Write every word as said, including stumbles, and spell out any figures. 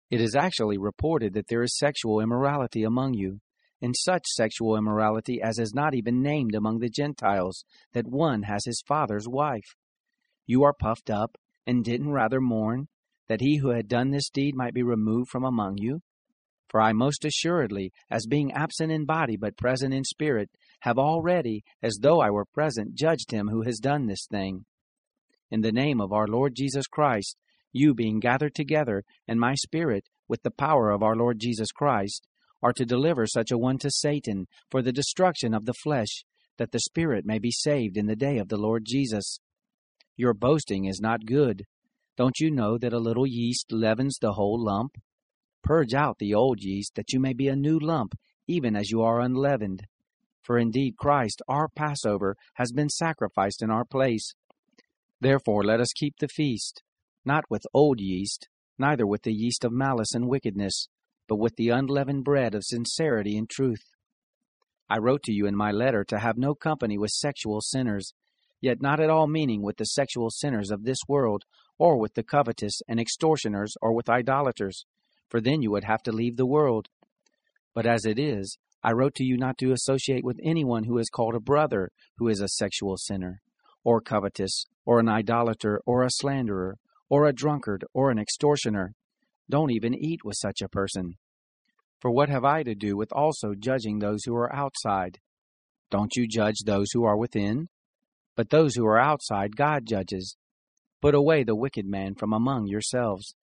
It is actually reported that there is sexual immorality among you, and such sexual immorality as is not even named among the Gentiles, that one has his father's wife. You are puffed up, and didn't rather mourn, that he who had done this deed might be removed from among you? For I most assuredly, as being absent in body but present in spirit, have already, as though I were present, judged him who has done this thing. In the name of our Lord Jesus Christ, you being gathered together, and my spirit, with the power of our Lord Jesus Christ, are to deliver such a one to Satan for the destruction of the flesh, that the spirit may be saved in the day of the Lord Jesus. Your boasting is not good. Don't you know that a little yeast leavens the whole lump? Purge out the old yeast, that you may be a new lump, even as you are unleavened. For indeed Christ, our Passover, has been sacrificed in our place. Therefore let us keep the feast, not with old yeast, neither with the yeast of malice and wickedness, but with the unleavened bread of sincerity and truth. I wrote to you in my letter to have no company with sexual sinners, yet not at all meaning with the sexual sinners of this world, or with the covetous and extortioners, or with idolaters, for then you would have to leave the world. But as it is, I wrote to you not to associate with anyone who is called a brother who is a sexual sinner, or covetous, or an idolater, or a slanderer, or a drunkard, or an extortioner. Don't even eat with such a person. For what have I to do with also judging those who are outside? Don't you judge those who are within? But those who are outside God judges. Put away the wicked man from among yourselves.